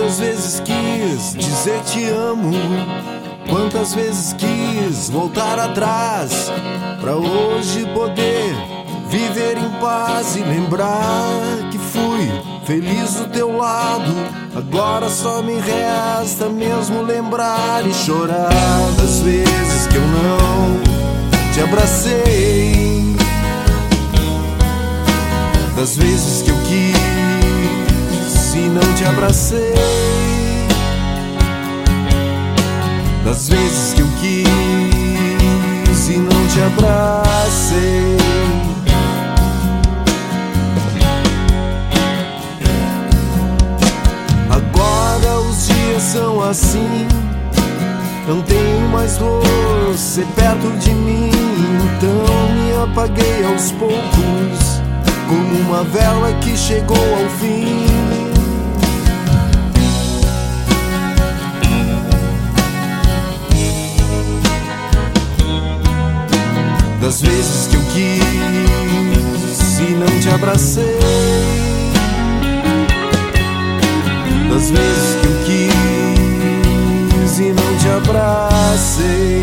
Quantas vezes quis dizer te amo, quantas vezes quis voltar atrás, pra hoje poder viver em paz e lembrar que fui feliz do teu lado. Agora só me resta mesmo lembrar e chorar das vezes que eu não te abracei, das vezes que eu quis e não te abracei, das vezes que eu quis e não te abracei. Agora os dias são assim, não tenho mais você perto de mim, então me apaguei aos poucos, como uma vela que chegou ao fim. Das vezes que eu quis e não te abracei, das vezes que eu quis e não te abracei.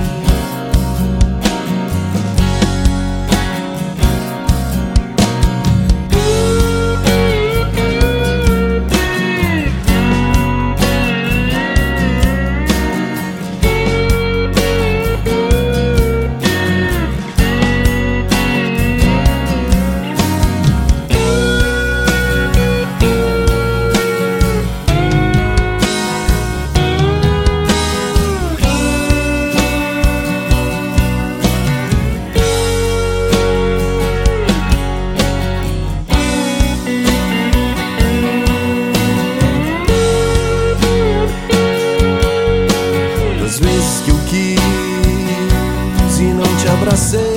Das vezes que eu quis e não te abracei,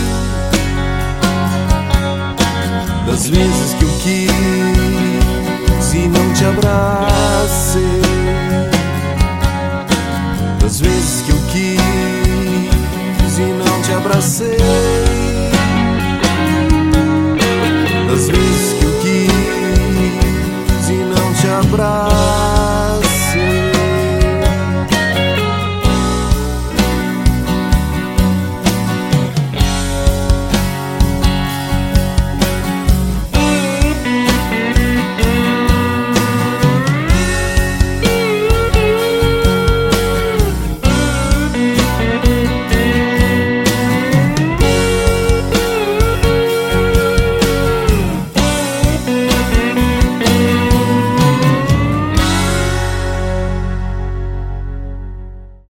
das vezes que eu quis e não te abracei, das vezes que eu quis e não te abracei.